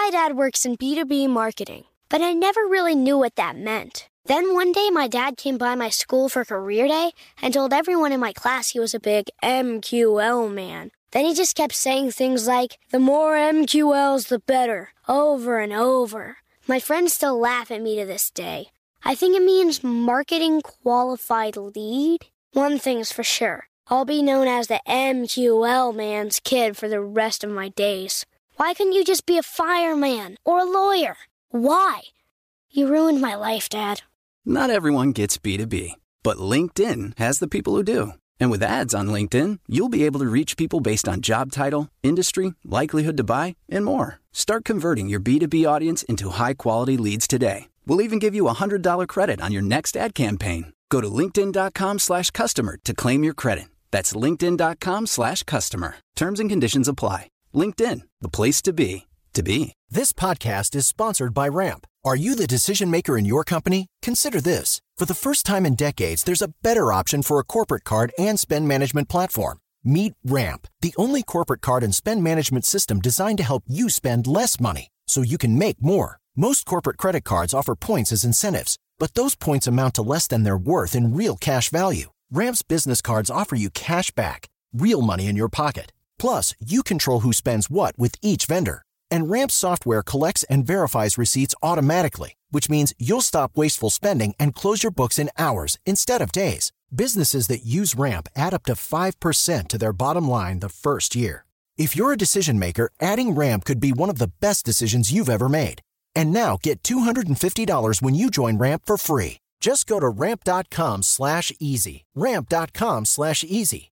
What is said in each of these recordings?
My dad works in B2B marketing, but I never really knew what that meant. Then one day my dad came by my school for career day and told everyone in my class he was a big MQL man. Then he just kept saying things like, the more MQLs, the better, over and over. My friends still laugh at me to this day. I think it means marketing qualified lead. One thing's for sure, I'll be known as the MQL man's kid for the rest of my days. Why couldn't you just be a fireman or a lawyer? Why? You ruined my life, Dad. Not everyone gets B2B, but LinkedIn has the people who do. And with ads on LinkedIn, you'll be able to reach people based on job title, industry, likelihood to buy, and more. Start converting your B2B audience into high-quality leads today. We'll even give you a $100 credit on your next ad campaign. Go to linkedin.com/customer to claim your credit. That's linkedin.com/customer. Terms and conditions apply. LinkedIn, the place to be, to be. This podcast is sponsored by Ramp. Are you the decision maker in your company? Consider this. For the first time in decades, there's a better option for a corporate card and spend management platform. Meet Ramp, the only corporate card and spend management system designed to help you spend less money so you can make more. Most corporate credit cards offer points as incentives, but those points amount to less than their worth in real cash value. Ramp's business cards offer you cash back, real money in your pocket. Plus, you control who spends what with each vendor. And Ramp's software collects and verifies receipts automatically, which means you'll stop wasteful spending and close your books in hours instead of days. Businesses that use Ramp add up to 5% to their bottom line the first year. If you're a decision maker, adding Ramp could be one of the best decisions you've ever made. And now get $250 when you join Ramp for free. Just go to ramp.com/easy. Ramp.com/easy.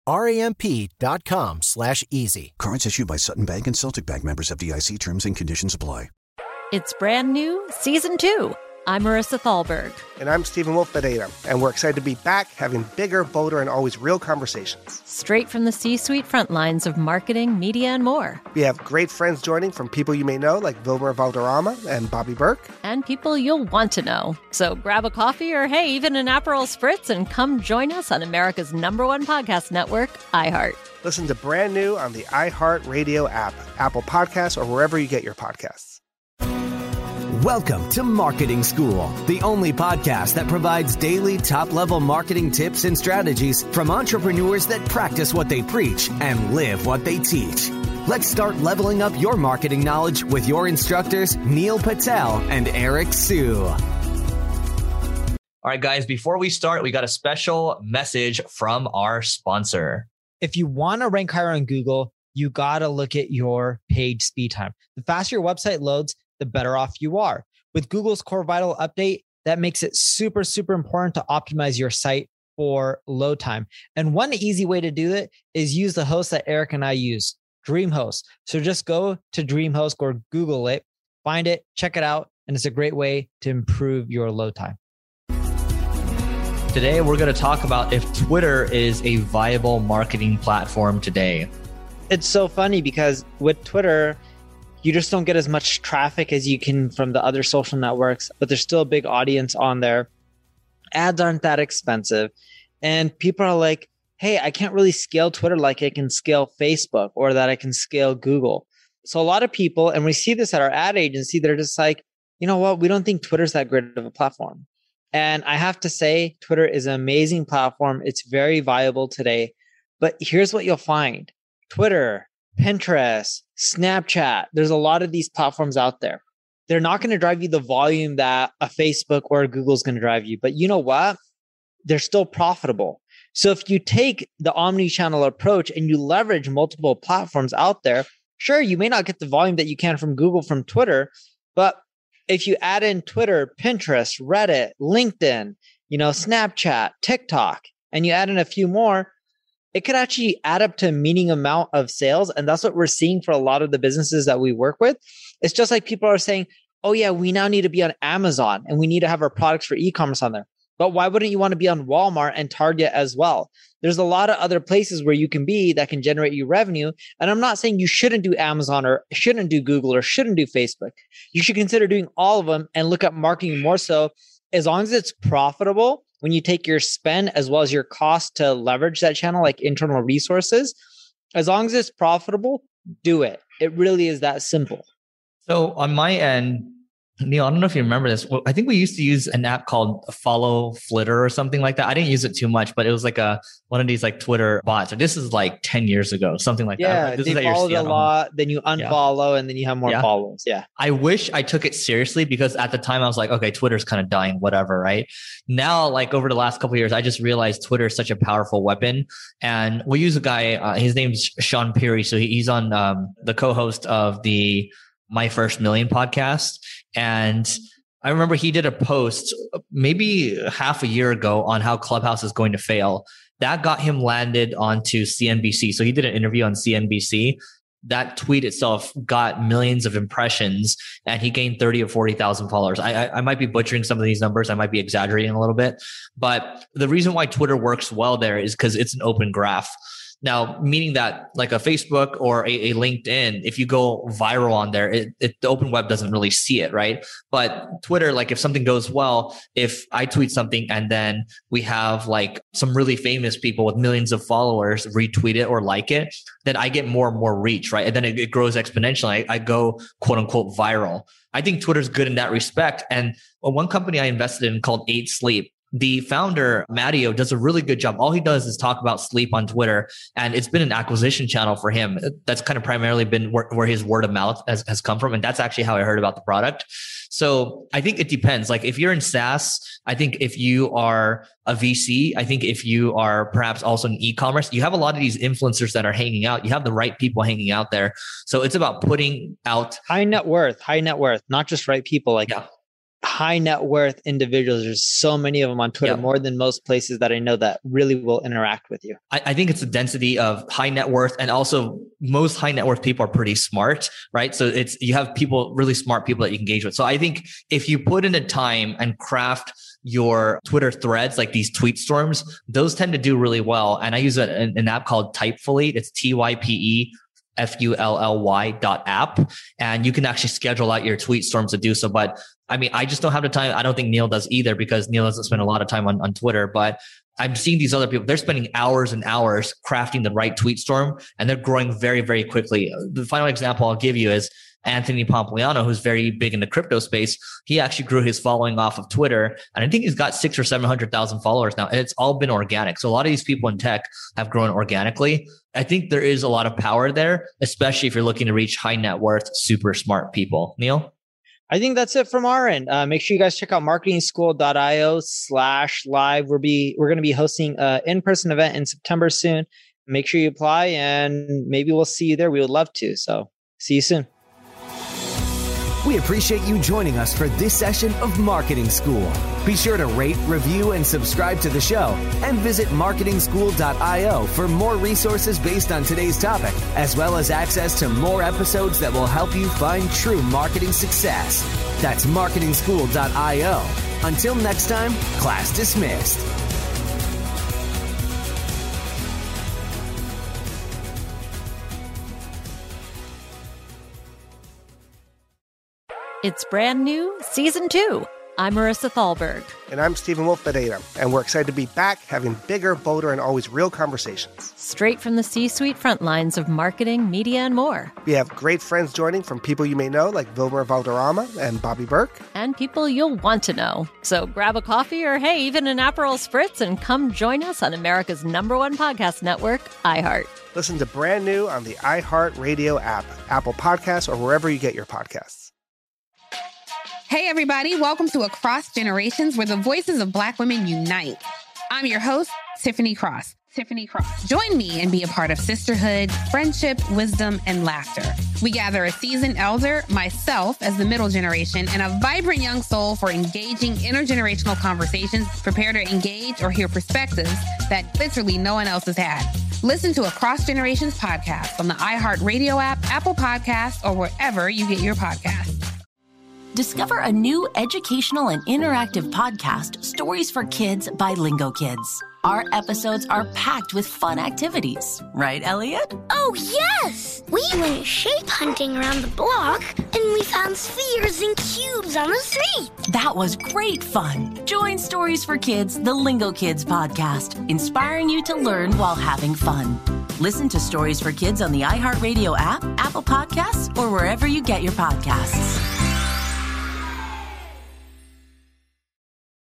RAMP.com/easy. Cards issued by Sutton Bank and Celtic Bank, members FDIC. Terms and conditions apply. It's brand new, Season 2. I'm Marissa Thalberg. And I'm Stephen Wolf-Fadeda. And we're excited to be back having bigger, bolder, and always real conversations. Straight from the C-suite front lines of marketing, media, and more. We have great friends joining from people you may know, like Wilmer Valderrama and Bobby Burke. And people you'll want to know. So grab a coffee or, hey, even an Aperol Spritz and come join us on America's #1 podcast network, iHeart. Listen to Brand New on the iHeart Radio app, Apple Podcasts, or wherever you get your podcasts. Welcome to Marketing School, the only podcast that provides daily top-level marketing tips and strategies from entrepreneurs that practice what they preach and live what they teach. Let's start leveling up your marketing knowledge with your instructors, Neil Patel and Eric Sue. All right, guys, before we start, we got a special message from our sponsor. If you want to rank higher on Google, you got to look at your page speed time. The faster your website loads, the better off you are. With Google's Core Vital update, that makes it super, super important to optimize your site for load time. And one easy way to do it is use the host that Eric and I use, DreamHost. So just go to DreamHost or Google it, find it, check it out, and it's a great way to improve your load time. Today, we're going to talk about if Twitter is a viable marketing platform today. It's so funny because with Twitter, you just don't get as much traffic as you can from the other social networks, but there's still a big audience on there. Ads aren't that expensive. And people are like, hey, I can't really scale Twitter like I can scale Facebook or that I can scale Google. So a lot of people, and we see this at our ad agency, they're just like, you know what? We don't think Twitter's that great of a platform. And I have to say, Twitter is an amazing platform. It's very viable today. But here's what you'll find. Twitter, Pinterest, Snapchat, there's a lot of these platforms out there. They're not going to drive you the volume that a Facebook or a Google is going to drive you. But you know what? They're still profitable. So if you take the omni-channel approach and you leverage multiple platforms out there, sure, you may not get the volume that you can from Google, from Twitter, but if you add in Twitter, Pinterest, Reddit, LinkedIn, Snapchat, TikTok, and you add in a few more, it could actually add up to a meaningful amount of sales. And that's what we're seeing for a lot of the businesses that we work with. It's just like people are saying, oh yeah, we now need to be on Amazon and we need to have our products for e-commerce on there. But why wouldn't you want to be on Walmart and Target as well? There's a lot of other places where you can be that can generate you revenue. And I'm not saying you shouldn't do Amazon or shouldn't do Google or shouldn't do Facebook. You should consider doing all of them and look at marketing more so, as long as it's profitable. When you take your spend as well as your cost to leverage that channel, like internal resources, as long as it's profitable, do it. It really is that simple. So on my end, Neil, I don't know if you remember this. Well, I think we used to use an app called Follow Flitter or something like that. I didn't use it too much, but it was like one of these like Twitter bots. So this is like 10 years ago, something like that. Yeah, This they is followed a lot, then you unfollow, and then you have more follows. Yeah. I wish I took it seriously because at the time I was like, okay, Twitter's kind of dying, whatever, right? Now, like over the last couple of years, I just realized Twitter is such a powerful weapon. And we use a guy, his name's Sean Peary. So he's on the co-host of the My First Million podcast. And I remember he did a post maybe half a year ago on how Clubhouse is going to fail. That got him landed onto CNBC. So he did an interview on CNBC. That tweet itself got millions of impressions and he gained 30 or 40,000 followers. I might be butchering some of these numbers. I might be exaggerating a little bit, but the reason why Twitter works well there is because it's an open graph. Now, meaning that like a Facebook or a LinkedIn, if you go viral on there, the open web doesn't really see it, right? But Twitter, like if something goes well, if I tweet something and then we have like some really famous people with millions of followers retweet it or like it, then I get more and more reach, right? And then it grows exponentially. I go quote unquote viral. I think Twitter's good in that respect. And one company I invested in called 8 Sleep, the founder, Matteo, does a really good job. All he does is talk about sleep on Twitter. And it's been an acquisition channel for him. That's kind of primarily been where his word of mouth has come from. And that's actually how I heard about the product. So I think it depends. Like if you're in SaaS, I think if you are a VC, I think if you are perhaps also in e-commerce, you have a lot of these influencers that are hanging out. You have the right people hanging out there. So it's about putting out high net worth, not just right people. Like high net worth individuals. There's so many of them on Twitter, more than most places that I know that really will interact with you. I think it's the density of high net worth, and also most high net worth people are pretty smart, right? So you have people, really smart people that you can engage with. So I think if you put in the time and craft your Twitter threads, like these tweet storms, those tend to do really well. And I use an app called Typefully. It's TYPEFULLY.app. And you can actually schedule out your tweet storms to do so. But I mean, I just don't have the time. I don't think Neil does either because Neil doesn't spend a lot of time on Twitter, but I'm seeing these other people, they're spending hours and hours crafting the right tweet storm and they're growing very, very quickly. The final example I'll give you is Anthony Pompliano, who's very big in the crypto space. He actually grew his following off of Twitter. And I think he's got 600,000 or 700,000 followers now. And it's all been organic. So a lot of these people in tech have grown organically. I think there is a lot of power there, especially if you're looking to reach high net worth, super smart people. Neil? I think that's it from our end. Make sure you guys check out marketingschool.io/live. We're going to be hosting an in-person event in September soon. Make sure you apply and maybe we'll see you there. We would love to. So see you soon. We appreciate you joining us for this session of Marketing School. Be sure to rate, review, and subscribe to the show, and visit marketingschool.io for more resources based on today's topic, as well as access to more episodes that will help you find true marketing success. That's marketingschool.io. Until next time, class dismissed. It's brand new, Season 2. I'm Marissa Thalberg. And I'm Stephen Wolf-Bedeta. And we're excited to be back having bigger, bolder, and always real conversations. Straight from the C-suite front lines of marketing, media, and more. We have great friends joining from people you may know, like Wilmer Valderrama and Bobby Burke. And people you'll want to know. So grab a coffee or, hey, even an Aperol Spritz and come join us on America's #1 podcast network, iHeart. Listen to brand new on the iHeart Radio app, Apple Podcasts, or wherever you get your podcasts. Hey, everybody. Welcome to Across Generations, where the voices of Black women unite. I'm your host, Tiffany Cross. Join me and be a part of sisterhood, friendship, wisdom, and laughter. We gather a seasoned elder, myself as the middle generation, and a vibrant young soul for engaging intergenerational conversations. Prepare to engage or hear perspectives that literally no one else has had. Listen to Across Generations podcast on the iHeart Radio app, Apple Podcasts, or wherever you get your podcasts. Discover a new educational and interactive podcast, Stories for Kids by Lingo Kids. Our episodes are packed with fun activities. Right, Elliot? Oh, yes! We went shape hunting around the block, and we found spheres and cubes on the street. That was great fun. Join Stories for Kids, the Lingo Kids podcast, inspiring you to learn while having fun. Listen to Stories for Kids on the iHeartRadio app, Apple Podcasts, or wherever you get your podcasts.